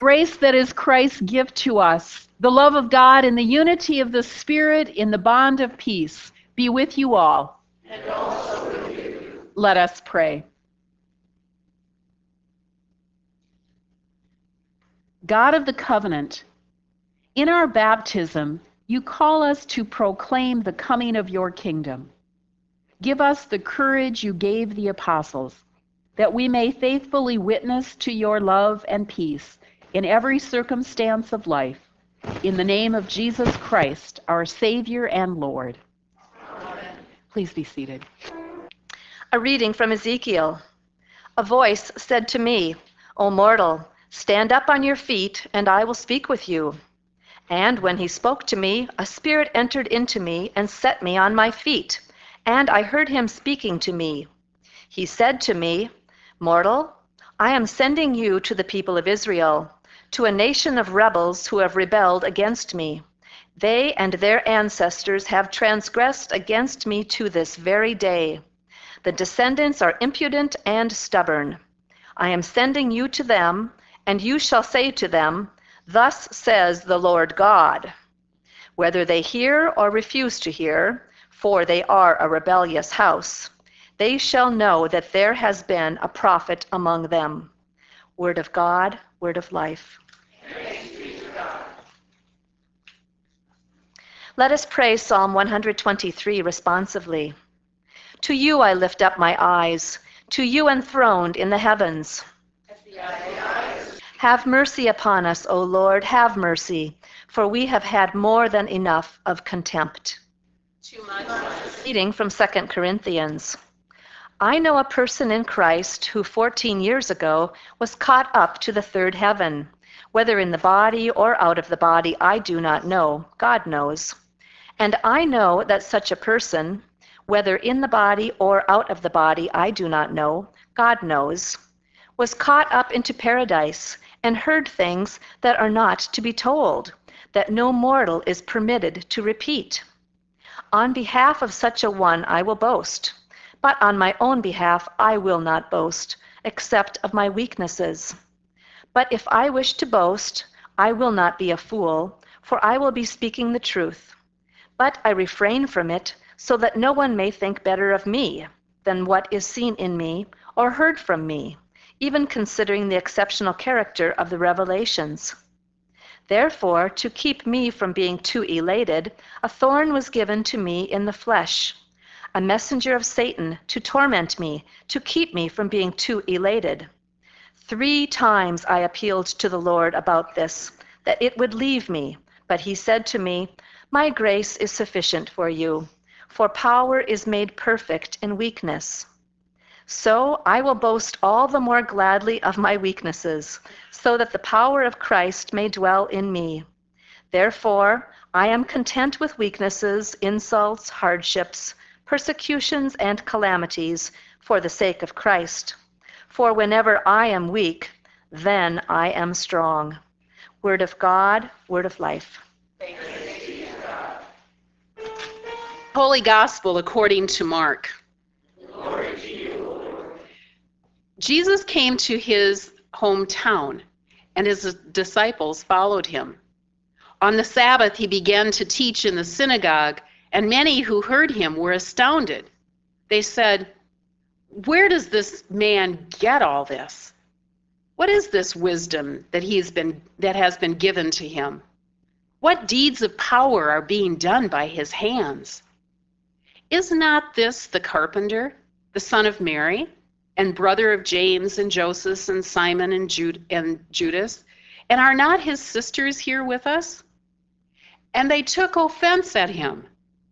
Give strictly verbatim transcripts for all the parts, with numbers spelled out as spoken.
Grace that is Christ's gift to us, the love of God and the unity of the Spirit in the bond of peace be with you all. And also with you. Let us pray. God of the covenant, in our baptism, you call us to proclaim the coming of your kingdom. Give us the courage you gave the apostles, that we may faithfully witness to your love and peace in every circumstance of life. In the name of Jesus Christ, our Savior and Lord. Amen. Please be seated. A reading from Ezekiel. A voice said to me, O mortal, stand up on your feet, and I will speak with you. And when he spoke to me, a spirit entered into me and set me on my feet, and I heard him speaking to me. He said to me, Mortal, I am sending you to the people of Israel, to a nation of rebels who have rebelled against me. They and their ancestors have transgressed against me to this very day. The descendants are impudent and stubborn. I am sending you to them, and you shall say to them, Thus says the Lord God. Whether they hear or refuse to hear, for they are a rebellious house, they shall know that there has been a prophet among them. Word of God, word of life. Thanks be to God. Let us pray Psalm one hundred twenty-three responsively. To you I lift up my eyes, to you enthroned in the heavens. Have mercy upon us, O Lord, have mercy, for we have had more than enough of contempt. Too much. Reading from Second Corinthians. I know a person in Christ who fourteen years ago was caught up to the third heaven. Whether in the body or out of the body, I do not know. God knows. And I know that such a person, whether in the body or out of the body, I do not know. God knows, was caught up into paradise and heard things that are not to be told, that no mortal is permitted to repeat. On behalf of such a one I will boast, but on my own behalf I will not boast, except of my weaknesses. But if I wish to boast, I will not be a fool, for I will be speaking the truth. But I refrain from it, so that no one may think better of me than what is seen in me or heard from me, even considering the exceptional character of the revelations. Therefore, to keep me from being too elated, a thorn was given to me in the flesh, a messenger of Satan to torment me, to keep me from being too elated. Three times I appealed to the Lord about this, that it would leave me, but he said to me, My grace is sufficient for you, for power is made perfect in weakness. So I will boast all the more gladly of my weaknesses, so that the power of Christ may dwell in me. Therefore, I am content with weaknesses, insults, hardships, persecutions, and calamities for the sake of Christ. For whenever I am weak, then I am strong. Word of God, word of life. Thanks be to God. Holy Gospel according to Mark. Glory to you, Lord. Jesus came to his hometown, and his disciples followed him. On the Sabbath, he began to teach in the synagogue, and many who heard him were astounded. They said, Where does this man get all this? What is this wisdom that he's been that has been given to him? What deeds of power are being done by his hands? Is not this the carpenter, the son of Mary, and brother of James and Joseph and Simon and, Jude, and Judas? And are not his sisters here with us? And they took offense at him.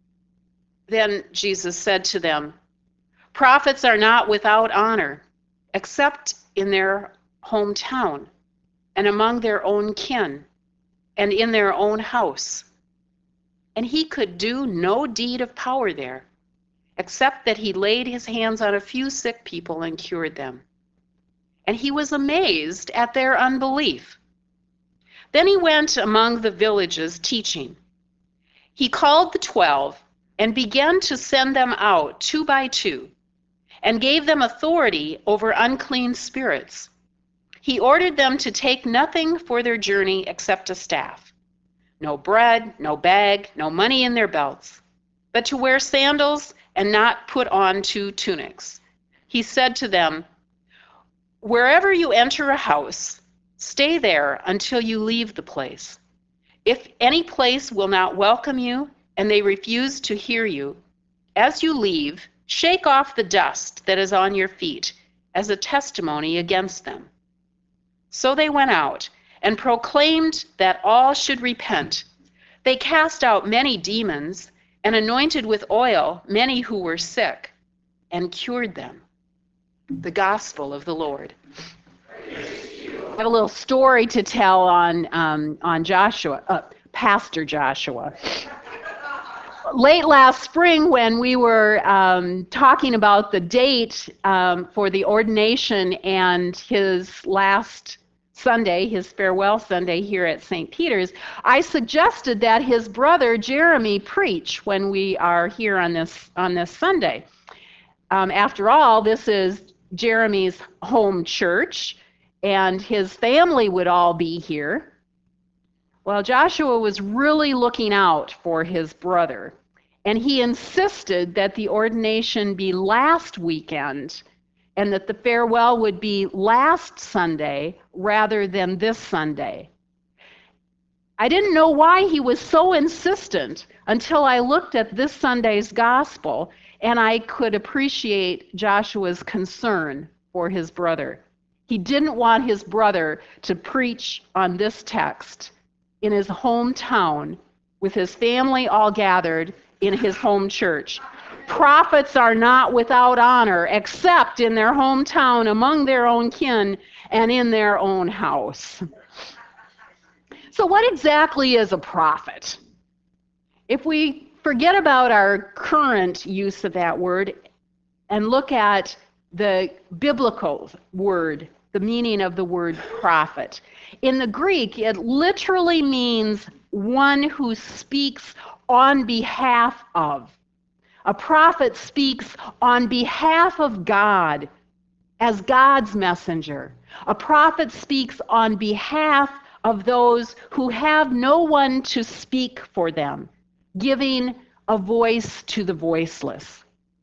Then Jesus said to them, Prophets are not without honor, except in their hometown, and among their own kin, and in their own house. And he could do no deed of power there, except that he laid his hands on a few sick people and cured them. And he was amazed at their unbelief. Then he went among the villages teaching. He called the twelve and began to send them out two by two, and gave them authority over unclean spirits. He ordered them to take nothing for their journey except a staff. No bread, no bag, no money in their belts, but to wear sandals and not put on two tunics. He said to them, "Wherever you enter a house, stay there until you leave the place. If any place will not welcome you and they refuse to hear you, as you leave, shake off the dust that is on your feet as a testimony against them." So they went out and proclaimed that all should repent. They cast out many demons and anointed with oil many who were sick and cured them. The gospel of the Lord. I have a little story to tell on um, on Joshua, uh, Pastor Joshua. Late last spring, when we were um, talking about the date um, for the ordination and his last Sunday, his farewell Sunday here at Saint Peter's, I suggested that his brother Jeremy preach when we are here on this on this Sunday. Um, after all, this is Jeremy's home church, and his family would all be here. Well, Joshua was really looking out for his brother, and he insisted that the ordination be last weekend and that the farewell would be last Sunday rather than this Sunday. I didn't know why he was so insistent until I looked at this Sunday's gospel, and I could appreciate Joshua's concern for his brother. He didn't want his brother to preach on this text in his hometown with his family all gathered in his home church. Prophets are not without honor except in their hometown, among their own kin, and in their own house. So what exactly is a prophet? If we forget about our current use of that word and look at the biblical word, the meaning of the word prophet. In the Greek, it literally means one who speaks on behalf of. A prophet speaks on behalf of God as God's messenger. A prophet speaks on behalf of those who have no one to speak for them, giving a voice to the voiceless.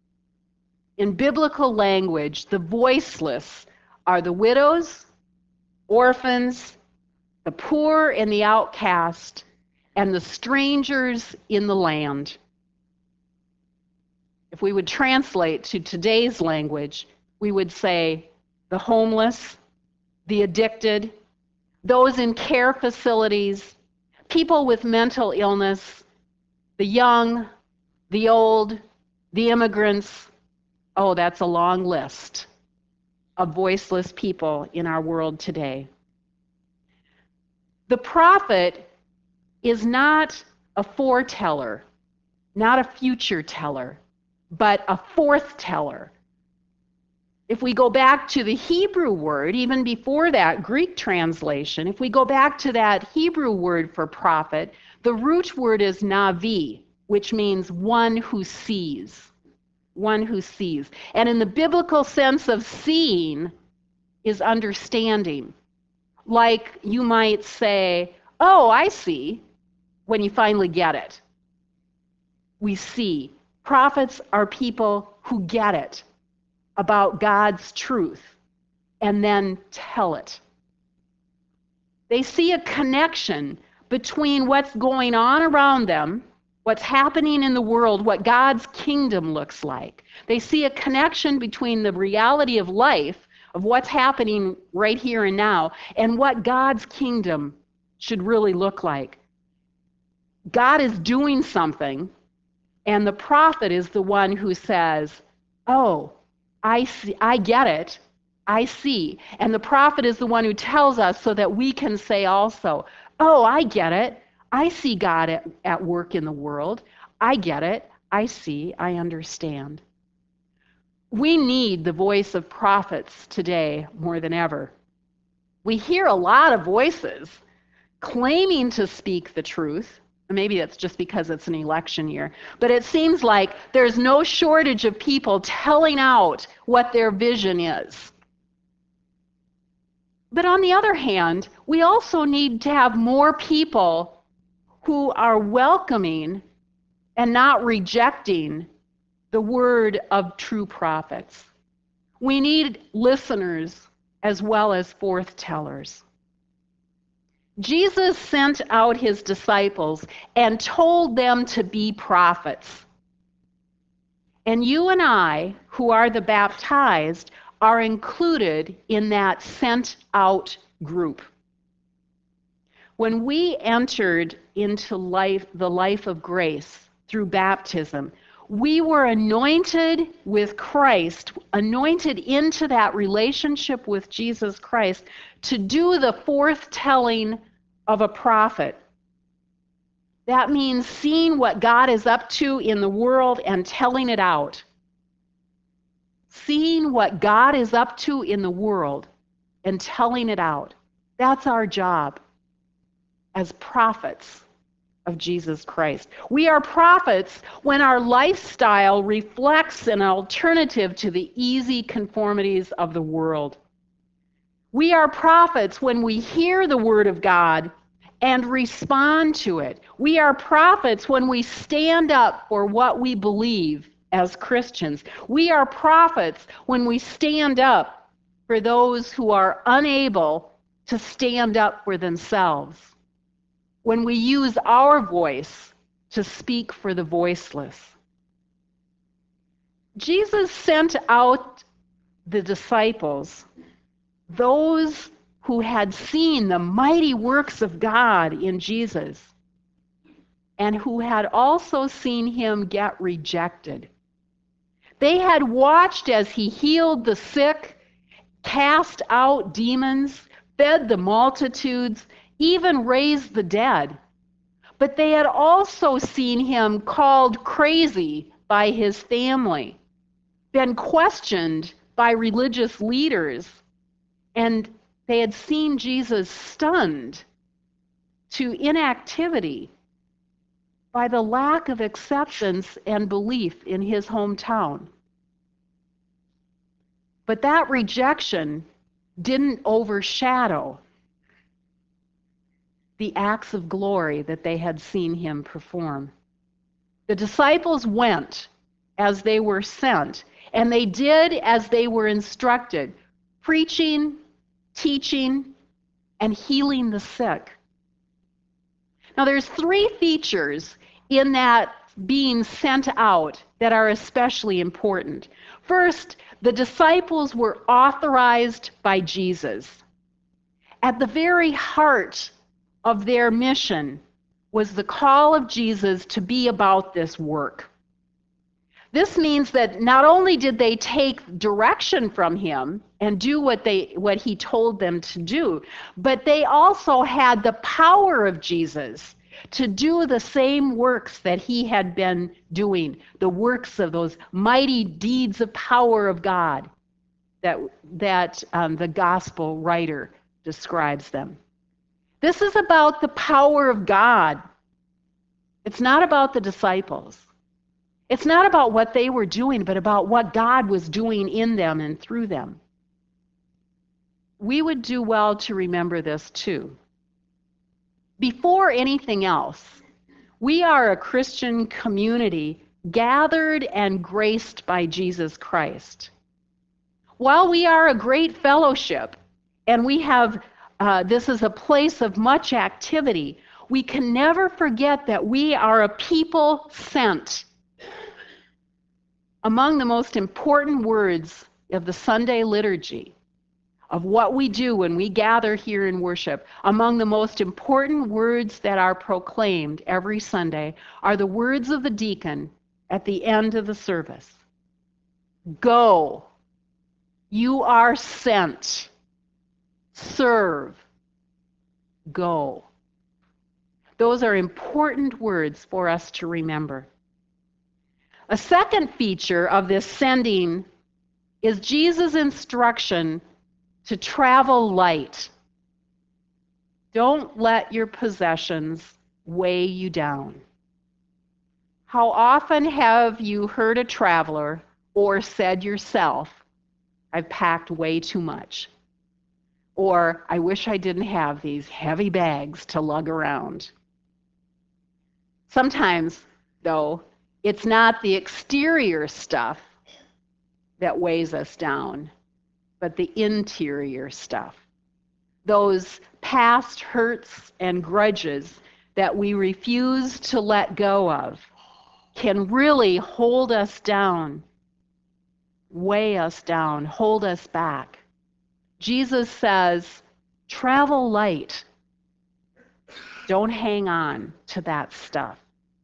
In biblical language, the voiceless are the widows, orphans, the poor and the outcast, and the strangers in the land. If we would translate to today's language, we would say the homeless, the addicted, those in care facilities, people with mental illness, the young, the old, the immigrants. Oh, that's a long list of voiceless people in our world today. The prophet is not a foreteller, not a future teller, but a forth-teller. If we go back to the Hebrew word, even before that Greek translation, if we go back to that Hebrew word for prophet, the root word is navi, which means one who sees. One who sees. And in the biblical sense of seeing is understanding. Like you might say, oh, I see, when you finally get it. We see. Prophets are people who get it about God's truth and then tell it. They see a connection between what's going on around them, what's happening in the world, what God's kingdom looks like. They see a connection between the reality of life, of what's happening right here and now, and what God's kingdom should really look like. God is doing something, and the prophet is the one who says, oh, I see, I get it, I see. And the prophet is the one who tells us so that we can say also, oh, I get it, I see God at, at work in the world. I get it, I see, I understand. We need the voice of prophets today more than ever. We hear a lot of voices claiming to speak the truth. Maybe it's just because it's an election year. But it seems like there's no shortage of people telling out what their vision is. But on the other hand, we also need to have more people who are welcoming and not rejecting the word of true prophets. We need listeners as well as forth tellers. Jesus sent out his disciples and told them to be prophets. And you and I, who are the baptized, are included in that sent out group. When we entered into life, the life of grace through baptism, we were anointed with Christ, anointed into that relationship with Jesus Christ to do the forthtelling of a prophet. That means seeing what God is up to in the world and telling it out. Seeing what God is up to in the world and telling it out. That's our job as prophets of Jesus Christ. We are prophets when our lifestyle reflects an alternative to the easy conformities of the world. We are prophets when we hear the word of God and respond to it. We are prophets when we stand up for what we believe as Christians. We are prophets when we stand up for those who are unable to stand up for themselves. When we use our voice to speak for the voiceless. Jesus sent out the disciples, those who had seen the mighty works of God in Jesus, and who had also seen him get rejected. They had watched as he healed the sick, cast out demons, fed the multitudes, even raised the dead. But they had also seen him called crazy by his family, been questioned by religious leaders, and they had seen Jesus stunned to inactivity by the lack of acceptance and belief in his hometown. But that rejection didn't overshadow the acts of glory that they had seen him perform. The disciples went as they were sent, and they did as they were instructed, preaching, teaching, and healing the sick. Now there's three features in that being sent out that are especially important. First, the disciples were authorized by Jesus. At the very heart of their mission was the call of Jesus to be about this work. This means that not only did they take direction from him and do what they what he told them to do, but they also had the power of Jesus to do the same works that he had been doing, the works of those mighty deeds of power of God that that um, the gospel writer describes them. This is about the power of God. It's not about the disciples. It's not about what they were doing, but about what God was doing in them and through them. We would do well to remember this too. Before anything else, we are a Christian community gathered and graced by Jesus Christ. While we are a great fellowship and we have Uh, this is a place of much activity, we can never forget that we are a people sent. Among the most important words of the Sunday liturgy, of what we do when we gather here in worship, among the most important words that are proclaimed every Sunday are the words of the deacon at the end of the service. Go, you are sent. Serve, go. Those are important words for us to remember. A second feature of this sending is Jesus' instruction to travel light. Don't let your possessions weigh you down. How often have you heard a traveler or said yourself, I've packed way too much? Or, I wish I didn't have these heavy bags to lug around. Sometimes, though, it's not the exterior stuff that weighs us down, but the interior stuff. Those past hurts and grudges that we refuse to let go of can really hold us down, weigh us down, hold us back. Jesus says, travel light. Don't hang on to that stuff.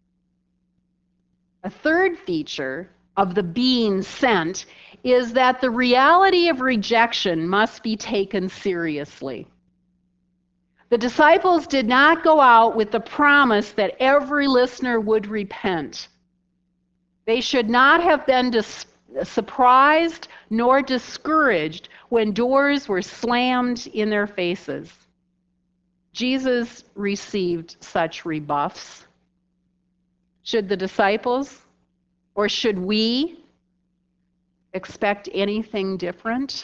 A third feature of the being sent is that the reality of rejection must be taken seriously. The disciples did not go out with the promise that every listener would repent. They should not have been dis- surprised nor discouraged when doors were slammed in their faces. Jesus received such rebuffs. Should the disciples, or should we, expect anything different?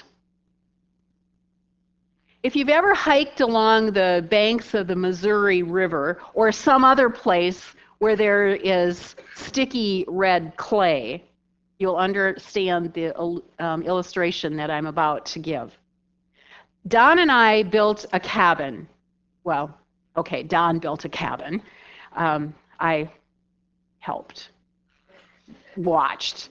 If you've ever hiked along the banks of the Missouri River or some other place where there is sticky red clay, you'll understand the um, illustration that I'm about to give. Don and I built a cabin. Well, okay, Don built a cabin. Um, I helped, watched.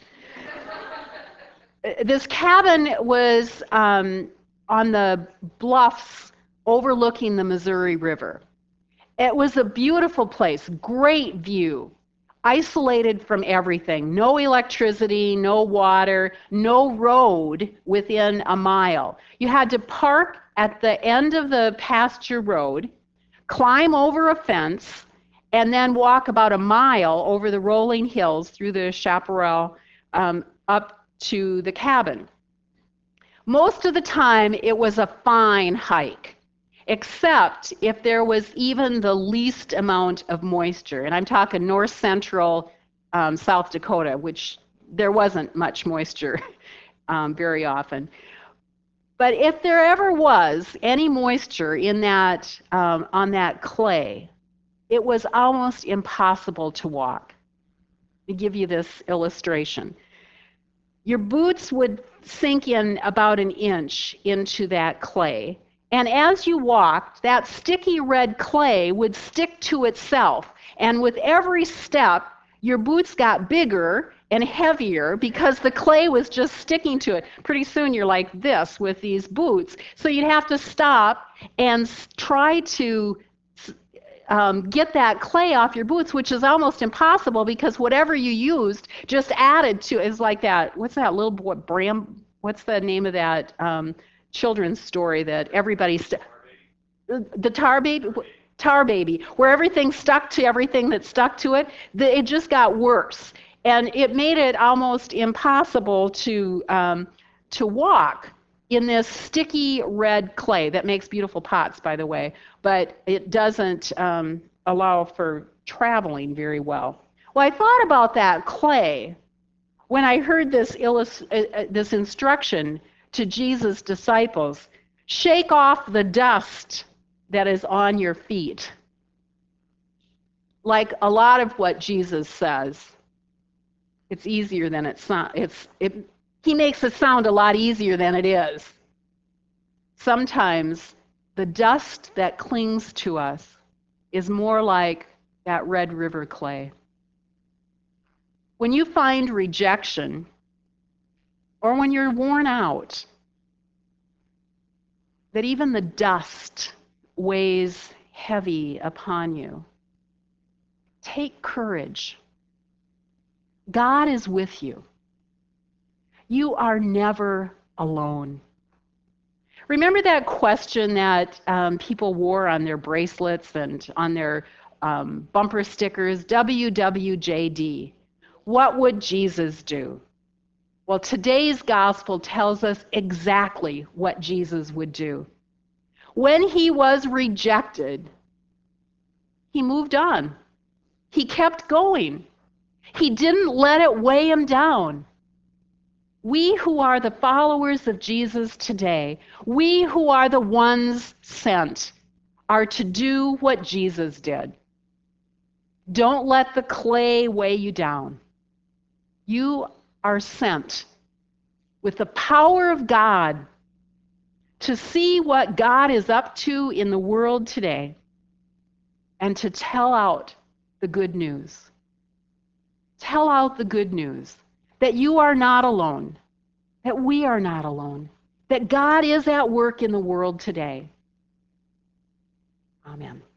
This cabin was um, on the bluffs overlooking the Missouri River. It was a beautiful place, great view, isolated from everything. No electricity, no water, no road within a mile. You had to park at the end of the pasture road, climb over a fence, and then walk about a mile over the rolling hills through the chaparral um, up to the cabin. Most of the time, it was a fine hike, except if there was even the least amount of moisture. And I'm talking north central um, South Dakota, which there wasn't much moisture um, very often. But if there ever was any moisture in that um, on that clay, it was almost impossible to walk. Let me give you this illustration. Your boots would sink in about an inch into that clay, and as you walked, that sticky red clay would stick to itself, and with every step, your boots got bigger and heavier because the clay was just sticking to it. Pretty soon you're like this with these boots, so you'd have to stop and try to Um, get that clay off your boots, which is almost impossible because whatever you used just added to is like that. What's that little boy, Bram? What's the name of that um, children's story that everybody, st- the tar baby, tar baby, where everything stuck to everything that stuck to it. The, it just got worse, and it made it almost impossible to um, to walk in this sticky red clay that makes beautiful pots, by the way, but it doesn't um, allow for traveling very well. Well, I thought about that clay when I heard this, illus- uh, this instruction to Jesus' disciples, shake off the dust that is on your feet. Like a lot of what Jesus says, it's easier than it sounds. It's, it, He makes it sound a lot easier than it is. Sometimes the dust that clings to us is more like that red river clay. When you find rejection, or when you're worn out, that even the dust weighs heavy upon you, take courage. God is with you. You are never alone. Remember that question that um, people wore on their bracelets and on their um, bumper stickers, W W J D? What would Jesus do? Well, today's gospel tells us exactly what Jesus would do. When he was rejected, he moved on. He kept going. He didn't let it weigh him down. We who are the followers of Jesus today, we who are the ones sent, are to do what Jesus did. Don't let the clay weigh you down. You are sent with the power of God to see what God is up to in the world today and to tell out the good news. Tell out the good news that you are not alone, that we are not alone, that God is at work in the world today. Amen.